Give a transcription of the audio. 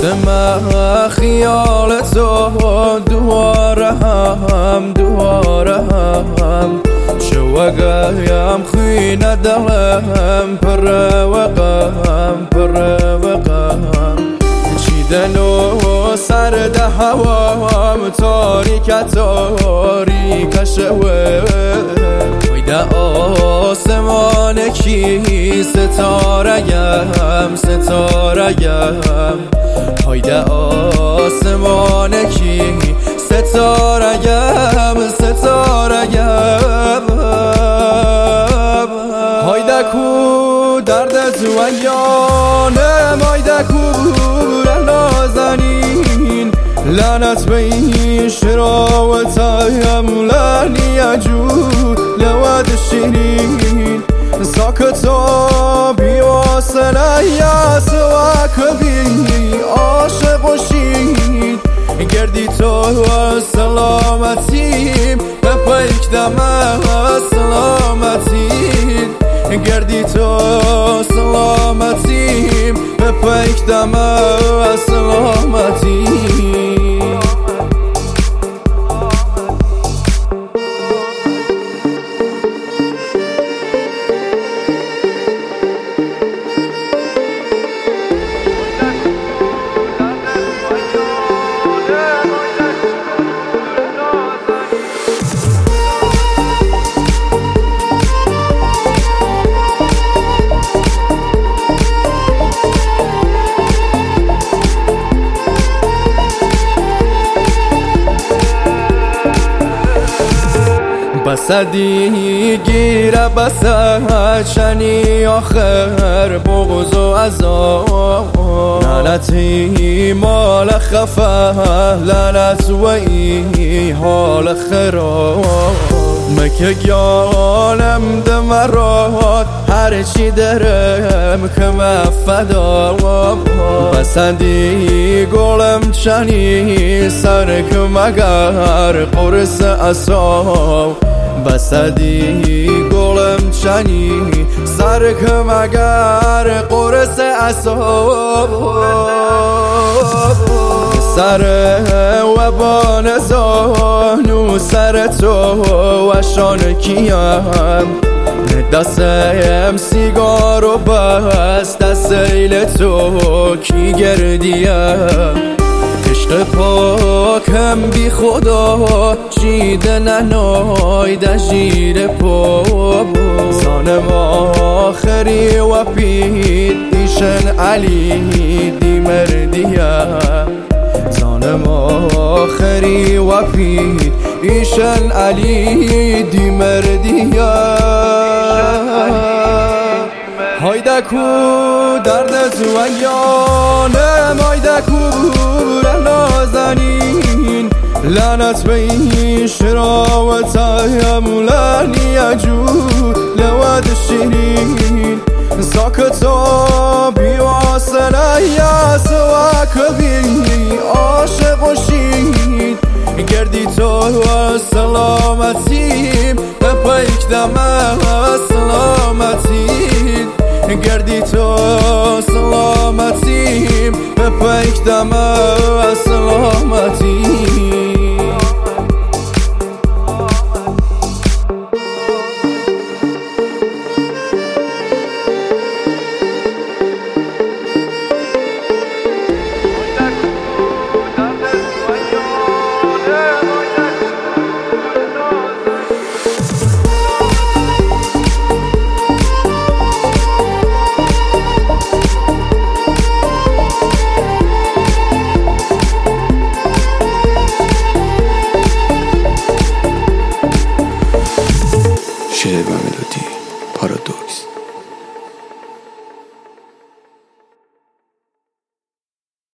من خیال تو دوباره هم شوقم خینا دلم پر وقم چیدن و سرد هوام تاریک شوه ویده آسمان کی ستارگم هایده آسمان کی ستارگم هایده کو درد زویانم هایده کو نازنین لعنت به این شراوتایم لعنی اجود لود شیرین ساکتا بیواسنه یاس و کبی عاشق و شید گردی تو سلامتیم بپیک دم سلامتیم گردی تو سلامتیم بپیک دم سلامتیم بسدی گیره بسد شنی آخر بغض و عذاب لعنتی مال خفه لعنت و ای حال خراب مکه گیانم دمرات هرچی درم که مفدام بسندی گلم چنی سر که مگر قرص اصاب بسدی گلم چنی سر که مگر قرص اصاب سر و بانزانو سر تو و شانکیم دستم سیگار و بس دست ایل تو کی گردیم عشق پاکم بی خدا چیده ننایده جیر پا زانم آخری و پید ایشن علی دی مردیم زانم آخری و پید ایشن علی دی مردیم هایده کو درد زویانم هایده کو نازنین لعنت به این شراوتایم لعنی اجود لود شیرین ساکتا بیواسنه یاس و کبی عاشق و شید گردی تو سلامتیم بپیک دم سلامتیم گردی تو سلامتیم بپیک دم سلامتیم